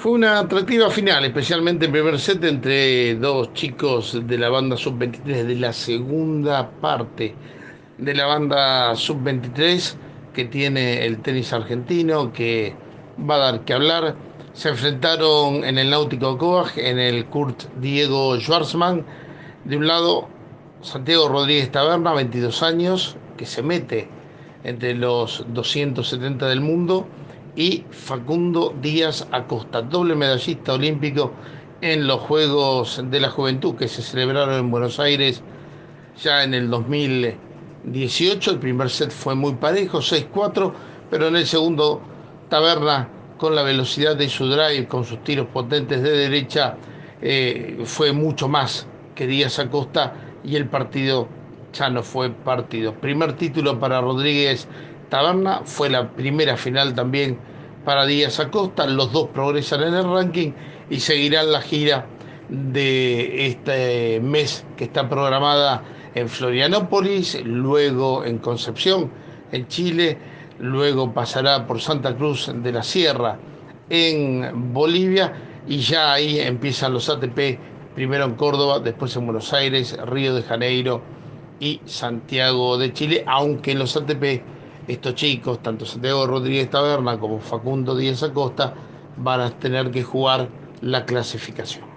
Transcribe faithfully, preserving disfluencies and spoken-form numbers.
Fue una atractiva final, especialmente el primer set entre dos chicos de la banda sub veintitrés de la segunda parte de la banda sub veintitrés que tiene el tenis argentino, que va a dar que hablar. Se enfrentaron en el Náutico Coag, en el Kurt Diego Schwartzman. De un lado, Santiago Rodríguez Taberna, veintidós años, que se mete entre los doscientos setenta del mundo, y Facundo Díaz Acosta, doble medallista olímpico en los Juegos de la Juventud que se celebraron en Buenos Aires ya en el dos mil dieciocho. El primer set fue muy parejo, seis cuatro, pero en el segundo, Taberna, con la velocidad de su drive, con sus tiros potentes de derecha, eh, fue mucho más que Díaz Acosta, y el partido ya no fue partido. Primer título para Rodríguez Taberna, fue la primera final también para Díaz Acosta. Los dos progresan en el ranking y seguirán la gira de este mes que está programada en Florianópolis, luego en Concepción, en Chile, luego pasará por Santa Cruz de la Sierra, en Bolivia, y ya ahí empiezan los A T P, primero en Córdoba, después en Buenos Aires, Río de Janeiro y Santiago de Chile, aunque en los A T P estos chicos, tanto Santiago Rodríguez Taberna como Facundo Díaz Acosta, van a tener que jugar la clasificación.